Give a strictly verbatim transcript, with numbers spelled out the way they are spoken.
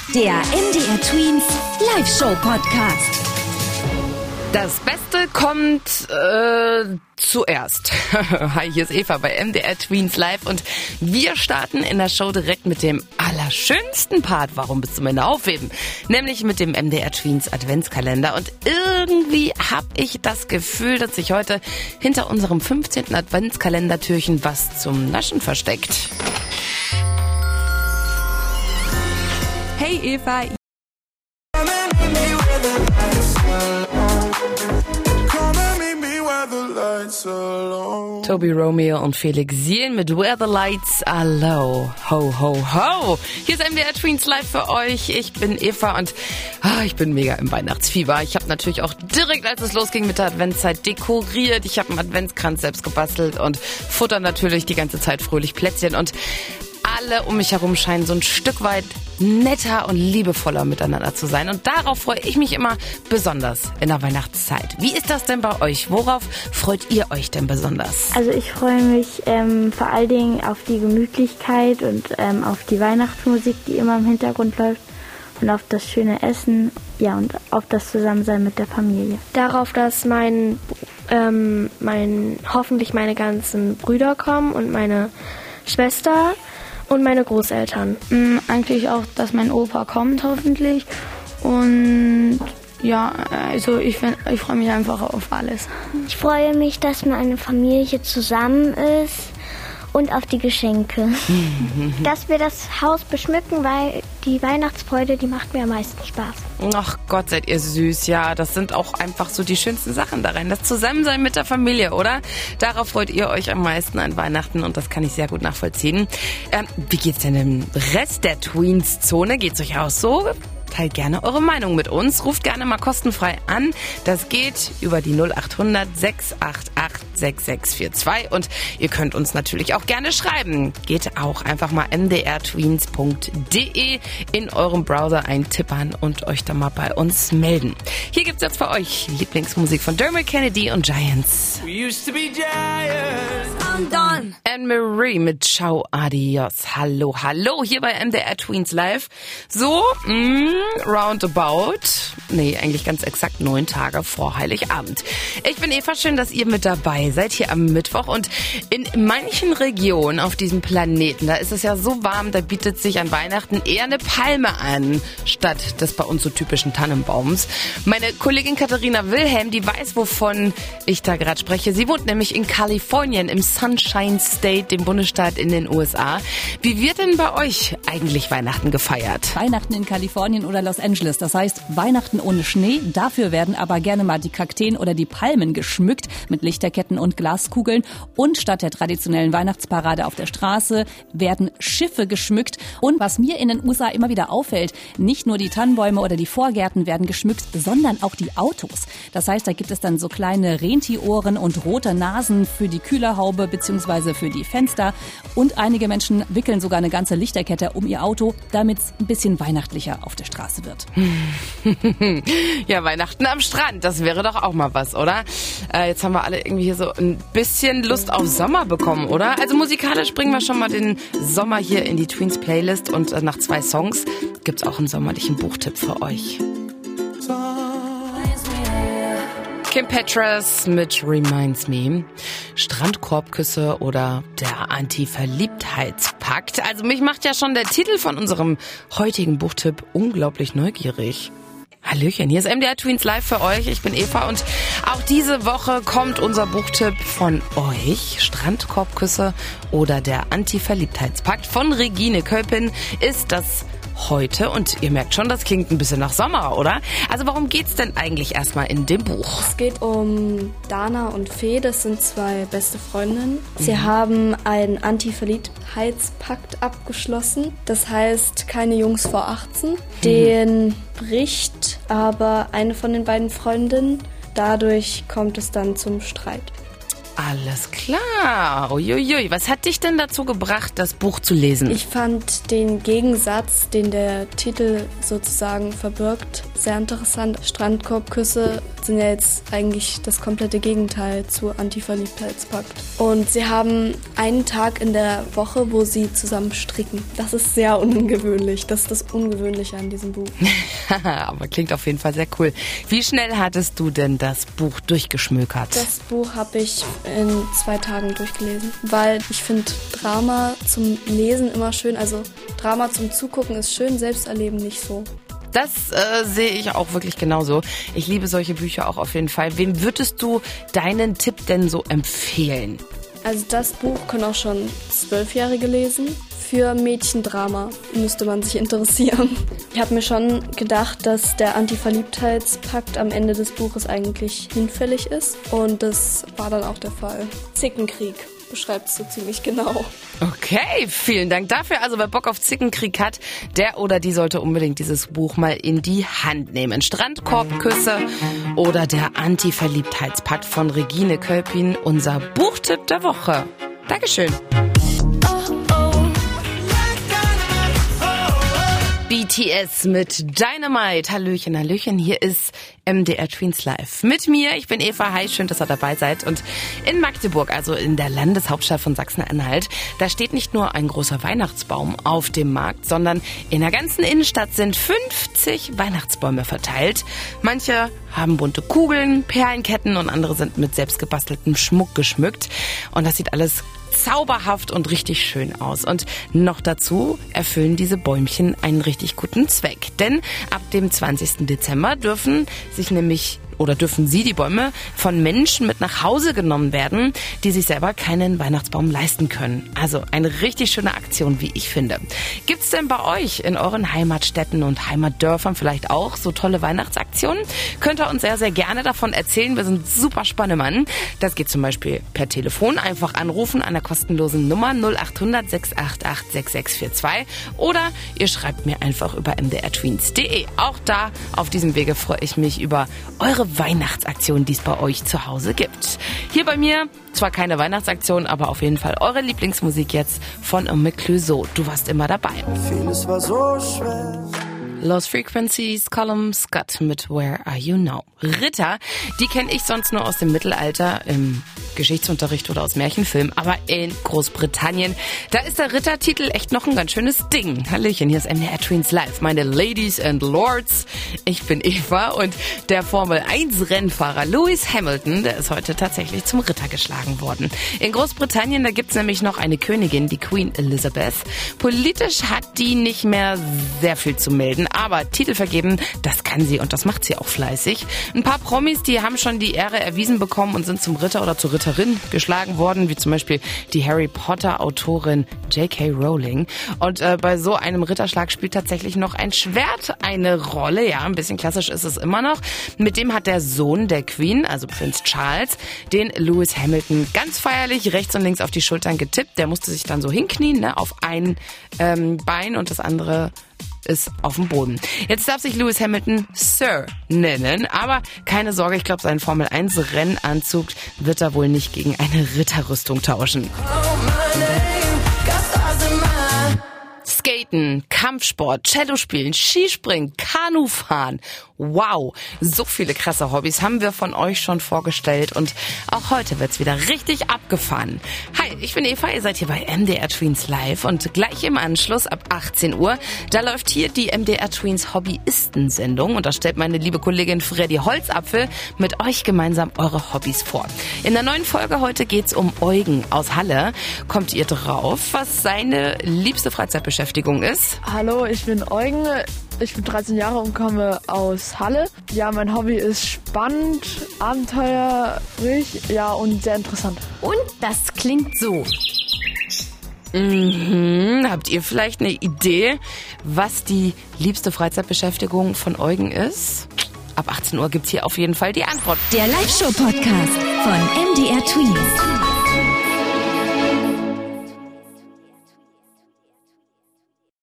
Der M D R Tweens Live-Show-Podcast. Das Beste kommt äh, zuerst. Hi, hier ist Eva bei M D R Tweens Live und wir starten in der Show direkt mit dem allerschönsten Part. Warum bis zum Ende aufheben? Nämlich mit dem M D R Tweens Adventskalender. Und irgendwie habe ich das Gefühl, dass sich heute hinter unserem fünfzehnten Adventskalendertürchen was zum Naschen versteckt. Hey Eva. Toby Romeo und Felix Jähn mit Where the Lights Are Low. Ho, ho, ho. Hier ist M D R Tweens Live für euch. Ich bin Eva und oh, ich bin mega im Weihnachtsfieber. Ich habe natürlich auch direkt, als es losging mit der Adventszeit, dekoriert. Ich habe einen Adventskranz selbst gebastelt und futter natürlich die ganze Zeit fröhlich Plätzchen. Und alle um mich herum scheinen so ein Stück weit netter und liebevoller miteinander zu sein. Und darauf freue ich mich immer besonders in der Weihnachtszeit. Wie ist das denn bei euch? Worauf freut ihr euch denn besonders? Also ich freue mich ähm, vor allen Dingen auf die Gemütlichkeit und ähm, auf die Weihnachtsmusik, die immer im Hintergrund läuft. Und auf das schöne Essen, ja, und auf das Zusammensein mit der Familie. Darauf, dass mein, ähm, mein, hoffentlich meine ganzen Brüder kommen und meine Schwester und meine Großeltern. Mhm, eigentlich auch, dass mein Opa kommt, hoffentlich. Und ja, also ich, find, ich freue mich einfach auf alles. Ich freue mich, dass meine Familie zusammen ist und auf die Geschenke. Dass wir das Haus beschmücken, weil die Weihnachtsfreude, die macht mir am meisten Spaß. Ach Gott, seid ihr süß. Ja, das sind auch einfach so die schönsten Sachen darin. Das Zusammensein mit der Familie, oder? Darauf freut ihr euch am meisten an Weihnachten und das kann ich sehr gut nachvollziehen. Ähm, wie geht's denn im Rest der Tweens-Zone? Geht's euch auch so? Teilt gerne eure Meinung mit uns. Ruft gerne mal kostenfrei an. Das geht über die null acht hundert sechs acht acht sechs sechs vier zwei und ihr könnt uns natürlich auch gerne schreiben. Geht auch einfach mal m d r tweens punkt d e in eurem Browser eintippern und euch dann mal bei uns melden. Hier gibt's jetzt für euch Lieblingsmusik von Dermot Kennedy und Giants. We used to be giants. I'm done. Anne-Marie mit Ciao Adios. Hallo, hallo, hier bei M D R Tweens Live. So, mh, roundabout, nee, eigentlich ganz exakt neun Tage vor Heiligabend. Ich bin Eva, schön, dass ihr mit dabei seid hier am Mittwoch und in manchen Regionen auf diesem Planeten, da ist es ja so warm, da bietet sich an Weihnachten eher eine Palme an, statt des bei uns so typischen Tannenbaums. Meine Kollegin Katharina Wilhelm, die weiß, wovon ich da gerade spreche. Sie wohnt nämlich in Kalifornien, im Sunshine State, dem Bundesstaat in den U S A. Wie wird denn bei euch eigentlich Weihnachten gefeiert? Weihnachten in Kalifornien oder Los Angeles, das heißt Weihnachten ohne Schnee. Dafür werden aber gerne mal die Kakteen oder die Palmen geschmückt mit Lichterketten und Glaskugeln. Und statt der traditionellen Weihnachtsparade auf der Straße werden Schiffe geschmückt. Und was mir in den U S A immer wieder auffällt, nicht nur die Tannenbäume oder die Vorgärten werden geschmückt, sondern auch die Autos. Das heißt, da gibt es dann so kleine Rentierohren und rote Nasen für die Kühlerhaube bzw. für die Fenster. Und einige Menschen wickeln sogar eine ganze Lichterkette um ihr Auto, damit es ein bisschen weihnachtlicher auf der Straße wird. Ja, Weihnachten am Strand, das wäre doch auch mal was, oder? Äh, jetzt haben wir alle irgendwie hier so ein bisschen Lust auf Sommer bekommen, oder? Also musikalisch bringen wir schon mal den Sommer hier in die Tweens Playlist und äh, nach zwei Songs gibt's auch einen sommerlichen Buchtipp für euch. Kim Petras mit Reminds Me, Strandkorbküsse oder der Anti-Verliebtheitspakt. Also mich macht ja schon der Titel von unserem heutigen Buchtipp unglaublich neugierig. Hallöchen, hier ist M D R Tweens Live für euch. Ich bin Eva und auch diese Woche kommt unser Buchtipp von euch. Strandkorbküsse oder der Anti-Verliebtheitspakt von Regine Köppen ist das heute. Und ihr merkt schon, das klingt ein bisschen nach Sommer, oder? Also warum geht's denn eigentlich erstmal in dem Buch? Es geht um Dana und Fee, das sind zwei beste Freundinnen. Sie mhm. haben einen Anti-Verliebtheitspakt abgeschlossen. Das heißt, keine Jungs vor achtzehn. Den mhm. bricht aber eine von den beiden Freundinnen. Dadurch kommt es dann zum Streit. Alles klar. Uiuiui. Was hat dich denn dazu gebracht, das Buch zu lesen? Ich fand den Gegensatz, den der Titel sozusagen verbirgt, sehr interessant. Strandkorbküsse sind ja jetzt eigentlich das komplette Gegenteil zu Anti-Verliebtheitspakt. Und sie haben einen Tag in der Woche, wo sie zusammen stricken. Das ist sehr ungewöhnlich. Das ist das Ungewöhnliche an diesem Buch. Aber klingt auf jeden Fall sehr cool. Wie schnell hattest du denn das Buch durchgeschmökert? Das Buch habe ich in zwei Tagen durchgelesen, weil ich finde Drama zum Lesen immer schön. Also Drama zum Zugucken ist schön, Selbsterleben nicht so. Das äh, sehe ich auch wirklich genauso. Ich liebe solche Bücher auch auf jeden Fall. Wem würdest du deinen Tipp denn so empfehlen? Also das Buch können auch schon Zwölfjährige lesen. Für Mädchendrama müsste man sich interessieren. Ich habe mir schon gedacht, dass der Anti-Verliebtheitspakt am Ende des Buches eigentlich hinfällig ist. Und das war dann auch der Fall. Zickenkrieg beschreibt es so ziemlich genau. Okay, vielen Dank dafür. Also wer Bock auf Zickenkrieg hat, der oder die sollte unbedingt dieses Buch mal in die Hand nehmen. Strandkorbküsse oder der Anti-Verliebtheitspakt von Regine Kölpin, unser Buchtipp der Woche. Dankeschön. B T S mit Dynamite. Hallöchen, Hallöchen. Hier ist M D R Tweens Live. Mit mir, ich bin Eva. Hi, schön, dass ihr dabei seid. Und in Magdeburg, also in der Landeshauptstadt von Sachsen-Anhalt, da steht nicht nur ein großer Weihnachtsbaum auf dem Markt, sondern in der ganzen Innenstadt sind fünfzig Weihnachtsbäume verteilt. Manche haben bunte Kugeln, Perlenketten und andere sind mit selbstgebasteltem Schmuck geschmückt. Und das sieht alles zauberhaft und richtig schön aus. Und noch dazu erfüllen diese Bäumchen einen richtig guten Zweck. Denn ab dem zwanzigsten Dezember dürfen sich nämlich oder dürfen sie, die Bäume, von Menschen mit nach Hause genommen werden, die sich selber keinen Weihnachtsbaum leisten können. Also eine richtig schöne Aktion, wie ich finde. Gibt's denn bei euch in euren Heimatstädten und Heimatdörfern vielleicht auch so tolle Weihnachtsaktionen? Könnt ihr uns sehr, sehr gerne davon erzählen. Wir sind super Spannemann. Das geht zum Beispiel per Telefon. Einfach anrufen an der kostenlosen Nummer null acht hundert sechs acht acht sechs sechs vier zwei oder ihr schreibt mir einfach über m d r tweens punkt d e. Auch da, auf diesem Wege, freue ich mich über eure Weihnachtsaktion, die es bei euch zu Hause gibt. Hier bei mir zwar keine Weihnachtsaktion, aber auf jeden Fall eure Lieblingsmusik jetzt von Mick Clouseau. Du warst immer dabei. Vieles war so schwer. Lost Frequencies, Column Scott mit Where Are You Now? Ritter, die kenne ich sonst nur aus dem Mittelalter im Geschichtsunterricht oder aus Märchenfilmen, aber in Großbritannien, da ist der Rittertitel echt noch ein ganz schönes Ding. Hallöchen, hier ist M D R Tweens Live, meine Ladies and Lords. Ich bin Eva und der Formel eins Rennfahrer Lewis Hamilton, der ist heute tatsächlich zum Ritter geschlagen worden. In Großbritannien, da gibt's nämlich noch eine Königin, die Queen Elizabeth. Politisch hat die nicht mehr sehr viel zu melden, aber Titel vergeben, das kann sie und das macht sie auch fleißig. Ein paar Promis, die haben schon die Ehre erwiesen bekommen und sind zum Ritter oder zur Ritterin geschlagen worden, wie zum Beispiel die Harry Potter Autorin J K Rowling. Und äh, bei so einem Ritterschlag spielt tatsächlich noch ein Schwert eine Rolle. Ja, ein bisschen klassisch ist es immer noch. Mit dem hat der Sohn der Queen, also Prinz Charles, den Lewis Hamilton ganz feierlich rechts und links auf die Schultern getippt. Der musste sich dann so hinknien, ne, auf ein ähm, Bein und das andere ist auf dem Boden. Jetzt darf sich Lewis Hamilton Sir nennen, aber keine Sorge, ich glaube, seinen Formel eins Rennanzug wird er wohl nicht gegen eine Ritterrüstung tauschen. Skaten, Kampfsport, Cello spielen, Skispringen, Kanufahren. Wow, so viele krasse Hobbys haben wir von euch schon vorgestellt und auch heute wird's wieder richtig abgefahren. Hi, ich bin Eva, ihr seid hier bei M D R Tweens Live und gleich im Anschluss ab achtzehn Uhr, da läuft hier die M D R Tweens Hobbyisten-Sendung und da stellt meine liebe Kollegin Freddy Holzapfel mit euch gemeinsam eure Hobbys vor. In der neuen Folge heute geht's um Eugen aus Halle. Kommt ihr drauf, was seine liebste Freizeitbeschäftigung ist? Hallo, ich bin Eugen. Ich bin dreizehn Jahre und komme aus Halle. Ja, mein Hobby ist spannend, abenteuerlich, ja, und sehr interessant. Und das klingt so. Mhm. Habt ihr vielleicht eine Idee, was die liebste Freizeitbeschäftigung von Eugen ist? Ab achtzehn Uhr gibt's hier auf jeden Fall die Antwort. Der Live-Show-Podcast von M D R Tweens.